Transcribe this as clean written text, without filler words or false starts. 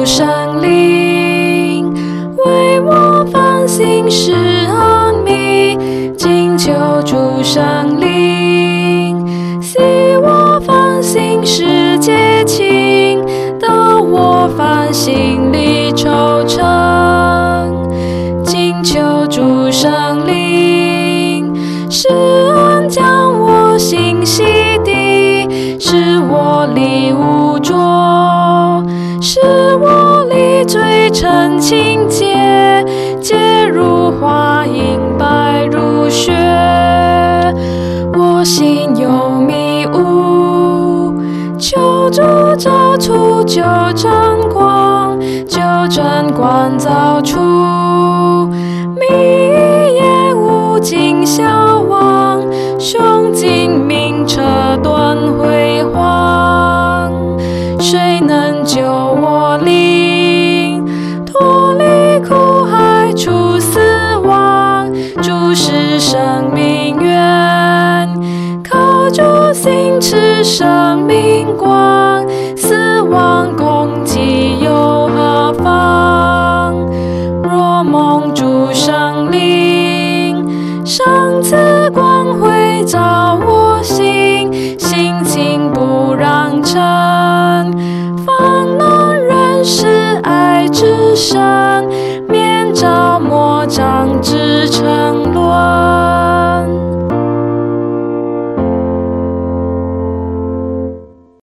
生灵，为我放心是安民，请求主生灵，使我放心是结情，到我放心里抽成，请求主生灵，是恩将我心洗涤，使我里污浊，使我里罪成清洁，洁如花映白如雪。我心有迷雾，求主照出纠正光，纠正光照出，迷眼无尽消亡，胸襟明彻断辉煌。谁能救我灵，脱离苦海出死亡？主是生命源，靠主心持生命光，死亡攻击又何妨？若蒙主生灵，上赐光辉照我心，心情不让尘，方能认识爱之深，免着魔障之沉沦。